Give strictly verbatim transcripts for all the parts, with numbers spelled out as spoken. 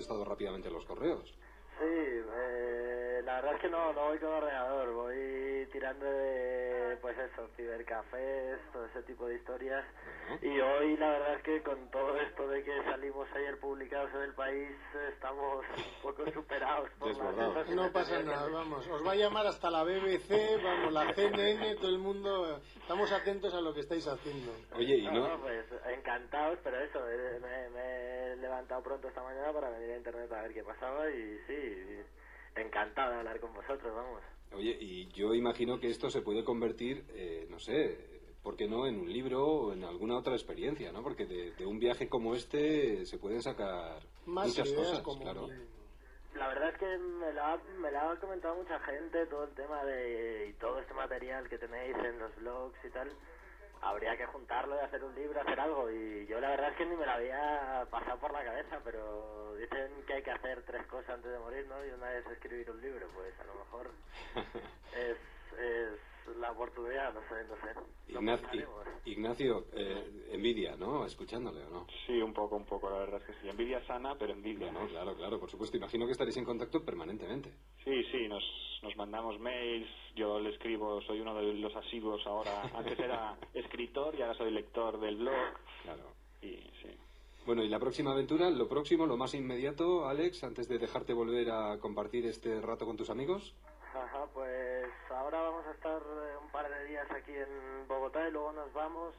contestado rápidamente los correos. Sí, eh, la verdad es que no, no voy con ordenador, voy tirando de, pues eso, cibercafés, todo ese tipo de historias. Bueno. Y hoy la verdad es que con todo esto de que salimos ayer publicados en El País, estamos un poco superados por Desbordados. las No pasa nada, vamos, os va a llamar hasta la B B C, vamos, la C N N, todo el mundo, estamos atentos a lo que estáis haciendo. Oye, y No, no... no, pues encantados, pero eso, eh, me, me he levantado pronto esta mañana para venir a internet a ver qué pasaba y sí, encantado de hablar con vosotros, vamos. Oye, y yo imagino que esto se puede convertir, eh, no sé, ¿por qué no?, en un libro o en alguna otra experiencia, ¿no? Porque de, de un viaje como este se pueden sacar Más muchas ideas cosas, como claro. mínimo. La verdad es que me lo, ha, me lo ha comentado mucha gente, todo el tema de y todo este material que tenéis en los blogs y tal. Habría que juntarlo y hacer un libro, hacer algo, y yo la verdad es que ni me lo había pasado por la cabeza, pero dicen que hay que hacer tres cosas antes de morir, ¿no? Y una es escribir un libro, pues a lo mejor es, es la oportunidad, no sé, no sé. Ignacio, Ignacio eh, envidia, ¿no? Escuchándole, ¿o no? Sí, un poco, un poco, la verdad es que sí. Envidia sana, pero envidia. No, no, claro, claro, por supuesto. Imagino que estaréis en contacto permanentemente. Sí, sí, nos, nos mandamos mails, yo le escribo, soy uno de los asiduos ahora. Antes era escritor y ahora soy lector del blog. Claro. Y sí. Bueno, y la próxima aventura, lo próximo, lo más inmediato, Alex, antes de dejarte volver a compartir este rato con tus amigos. Ajá, pues ahora vamos a estar un par de días aquí en Bogotá y luego nos vamos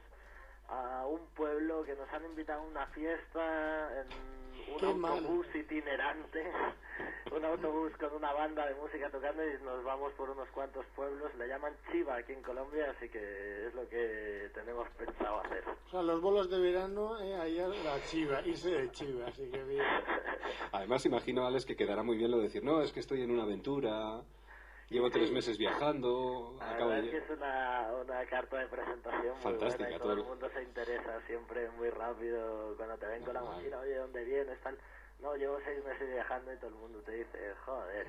a un pueblo que nos han invitado a una fiesta en un Qué autobús itinerante, un autobús con una banda de música tocando y nos vamos por unos cuantos pueblos, le llaman Chiva aquí en Colombia, así que es lo que tenemos pensado hacer. O sea, los bolos de verano, eh, allá la chiva, irse de chiva, así que bien. Además, imagino, Alex, que quedará muy bien lo de decir, no, es que estoy en una aventura, llevo tres meses viajando, La acabo verdad de... es que es una, una carta de presentación muy Fantástica, buena y todo todo el el- mundo se interesa siempre muy rápido cuando te ven con la Normal. mochila, oye, ¿dónde vienes? Tal. No, llevo seis meses viajando y todo el mundo te dice, joder,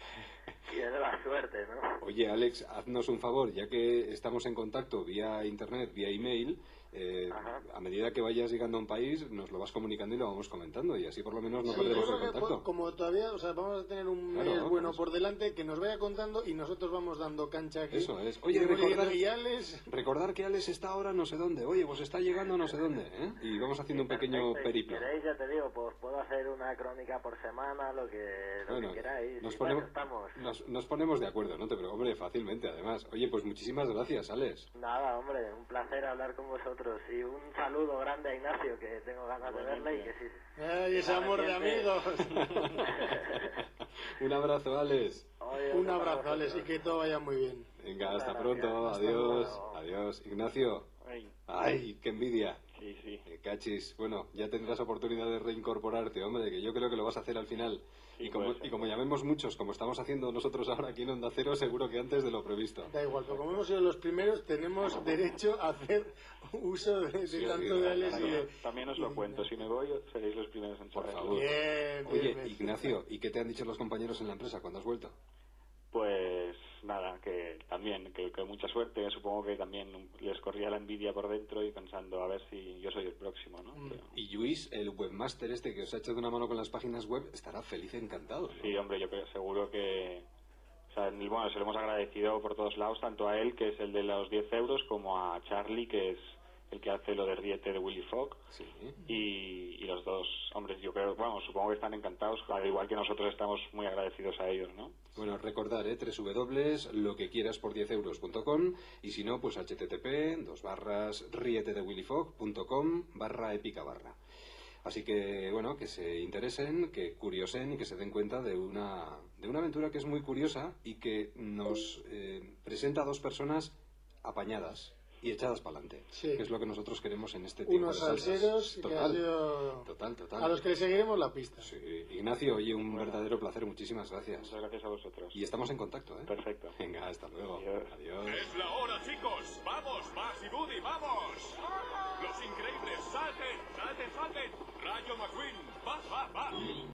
y es la suerte, ¿no? Oye, Alex, haznos un favor, ya que estamos en contacto vía internet, vía email, eh, Ajá. a medida que vayas llegando a un país, nos lo vas comunicando y lo vamos comentando, y así por lo menos no Sí, perdemos yo el creo que contacto. po- como todavía, o sea, vamos a tener un mes Claro, bueno pues- por delante, que nos vaya contando y nosotros vamos dando cancha aquí. Eso es. Oye, Y vamos recordar- diciendo, y Alex, Recordar que Alex está ahora no sé dónde, oye, pues está llegando no sé dónde, ¿eh? Y vamos haciendo un pequeño Perfecto, y periplo. Si queréis, ya te digo, pues puedo hacer una crónica por semana, lo que, lo Bueno, que queráis. nos y ponemos, para eso estamos. nos, nos ponemos de acuerdo, ¿no? Te preocupes, hombre, fácilmente, además. Oye, pues muchísimas gracias, Alex. Nada, hombre, un placer hablar con vosotros y un saludo grande a Ignacio, que tengo ganas de verle y que sí. ay, ese que amor de arrepiente. amigos. Un abrazo, Alex. Oye, Un otro para abrazo, Alex, y vosotros. que todo vaya muy bien. Venga, hasta Muchas pronto, gracias. Hasta adiós. luego. Adiós, Ignacio. Ay, Ay, qué envidia. sí, sí. Eh, Cachis, bueno, ya tendrás oportunidad de reincorporarte, hombre, que yo creo que lo vas a hacer al final. Sí, y, como, puede ser. y como llamemos muchos, como estamos haciendo nosotros ahora aquí en Onda Cero, seguro que antes de lo previsto. Da igual, pero como hemos sido los primeros, tenemos derecho a hacer uso de, de Sí, tanto sí, de Alex y También, de... también os lo cuento, si me voy seréis los primeros en Por saberlo. favor. Bien, bien, Oye, bien. Ignacio, ¿y qué te han dicho los compañeros en la empresa cuando has vuelto? Pues nada, que también, que, que mucha suerte, supongo que también les corría la envidia por dentro y pensando a ver si yo soy el próximo, ¿no? Mm. Pero- Y Luis, el webmaster este que os ha echado una mano con las páginas web, estará feliz y encantado, ¿no? Sí, hombre, yo creo, seguro que... O sea, bueno, se lo hemos agradecido por todos lados, tanto a él, que es el de los diez euros, como a Charlie, que es el que hace lo de Riete de Willy Fogg. Sí. Y, y los dos hombres, yo creo, bueno, supongo que están encantados, al igual que nosotros estamos muy agradecidos a ellos, ¿no? Bueno, recordar, ¿eh? w lo que quieras por diez euros punto com y si no, pues http dos barras rietedewillyfog.com barra épica barra. Así que, bueno, que se interesen, que curiosen y que se den cuenta de una, de una aventura que es muy curiosa y que nos eh, presenta a dos personas apañadas y echadas para adelante, Sí. que es lo que nosotros queremos en este tiempo Unos de salsas. salseros que Total, ha sido... total, total. A los que le seguiremos la pista. Sí, Ignacio, oye, un verdadero placer, muchísimas gracias. Muchas gracias a vosotros. Y estamos en contacto, ¿eh? Perfecto. Venga, hasta luego. Adiós. Adiós. ¡Es la hora, chicos! ¡Vamos, Max y Woody, vamos! ¡Los increíbles! ¡Salten, salten, salten! ¡Rayo McQueen! ¡Va, va, va!